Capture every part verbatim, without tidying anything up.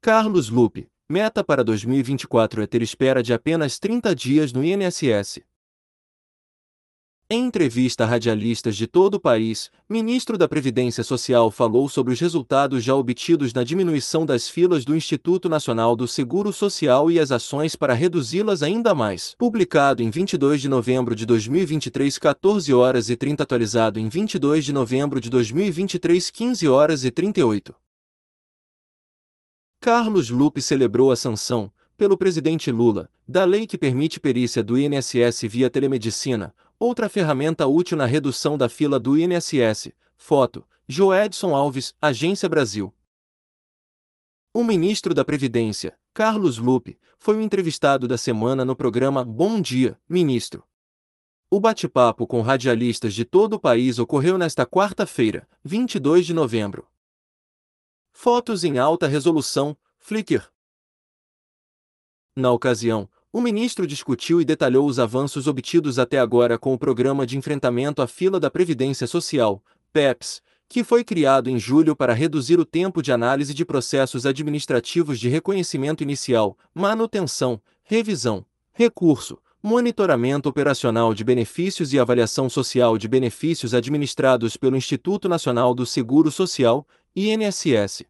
Carlos Lupe, meta para dois mil e vinte e quatro é ter espera de apenas trinta dias no I N S S. Em entrevista a radialistas de todo o país, ministro da Previdência Social falou sobre os resultados já obtidos na diminuição das filas do Instituto Nacional do Seguro Social e as ações para reduzi-las ainda mais. Publicado em vinte e dois de novembro de dois mil e vinte e três, quatorze horas e trinta, atualizado em vinte e dois de novembro de dois mil e vinte e três, quinze horas e trinta e oito. Carlos Lupe celebrou a sanção, pelo presidente Lula, da lei que permite perícia do I N S S via telemedicina, outra ferramenta útil na redução da fila do I N S S. Foto: Joedson Alves, Agência Brasil. O ministro da Previdência, Carlos Lupe, foi o entrevistado da semana no programa Bom Dia, Ministro. O bate-papo com radialistas de todo o país ocorreu nesta quarta-feira, vinte e dois de novembro. Fotos em alta resolução, Flickr. Na ocasião, o ministro discutiu e detalhou os avanços obtidos até agora com o Programa de Enfrentamento à Fila da Previdência Social, PEPS, que foi criado em julho para reduzir o tempo de análise de processos administrativos de reconhecimento inicial, manutenção, revisão, recurso, monitoramento operacional de benefícios e avaliação social de benefícios administrados pelo Instituto Nacional do Seguro Social, I N S S.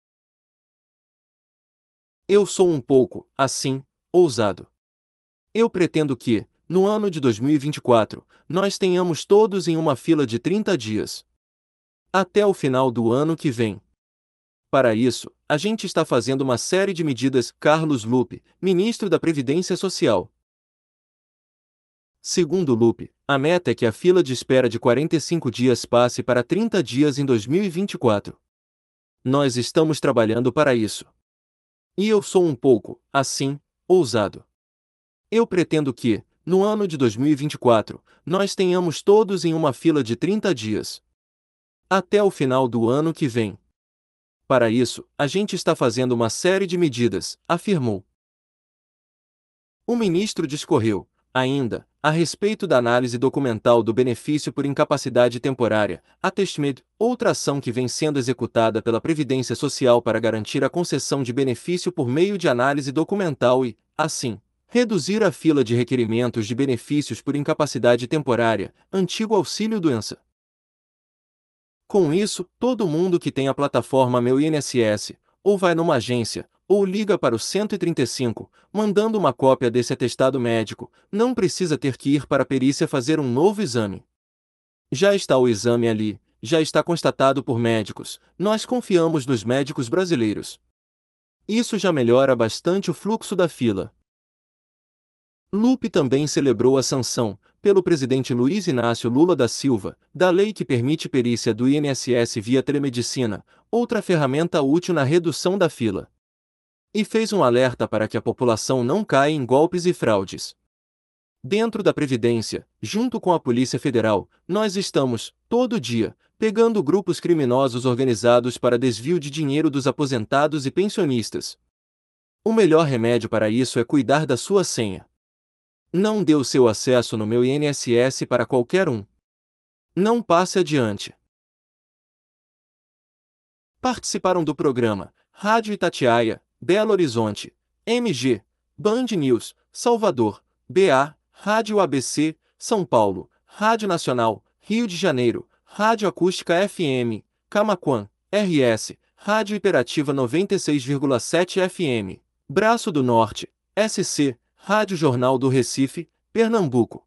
Eu sou um pouco, assim, ousado. Eu pretendo que, no ano de dois mil e vinte e quatro, nós tenhamos todos em uma fila de trinta dias. Até o final do ano que vem. Para isso, a gente está fazendo uma série de medidas. Carlos Lupe, ministro da Previdência Social. Segundo Lupe, a meta é que a fila de espera de quarenta e cinco dias passe para trinta dias em dois mil e vinte e quatro. Nós estamos trabalhando para isso. E eu sou um pouco, assim, ousado. Eu pretendo que, no ano de dois mil e vinte e quatro, nós tenhamos todos em uma fila de trinta dias. Até o final do ano que vem. Para isso, a gente está fazendo uma série de medidas, afirmou. O ministro discorreu, ainda, a respeito da análise documental do benefício por incapacidade temporária, a TESTMED, outra ação que vem sendo executada pela Previdência Social para garantir a concessão de benefício por meio de análise documental e, assim, reduzir a fila de requerimentos de benefícios por incapacidade temporária, antigo auxílio-doença. Com isso, todo mundo que tem a plataforma Meu I N S S, ou vai numa agência, ou liga para o cento e trinta e cinco, mandando uma cópia desse atestado médico, não precisa ter que ir para a perícia fazer um novo exame. Já está o exame ali, já está constatado por médicos, nós confiamos nos médicos brasileiros. Isso já melhora bastante o fluxo da fila. Lupe também celebrou a sanção, pelo presidente Luiz Inácio Lula da Silva, da lei que permite perícia do I N S S via telemedicina, outra ferramenta útil na redução da fila. E fez um alerta para que a população não caia em golpes e fraudes. Dentro da Previdência, junto com a Polícia Federal, nós estamos, todo dia, pegando grupos criminosos organizados para desvio de dinheiro dos aposentados e pensionistas. O melhor remédio para isso é cuidar da sua senha. Não dê o seu acesso no Meu I N S S para qualquer um. Não passe adiante. Participaram do programa Rádio Itatiaia, Belo Horizonte, M G, Band News, Salvador, B A, Rádio A B C, São Paulo, Rádio Nacional, Rio de Janeiro, Rádio Acústica F M, Camaquã, R S, Rádio Hiperativa noventa e seis vírgula sete F M, Braço do Norte, S C, Rádio Jornal do Recife, Pernambuco.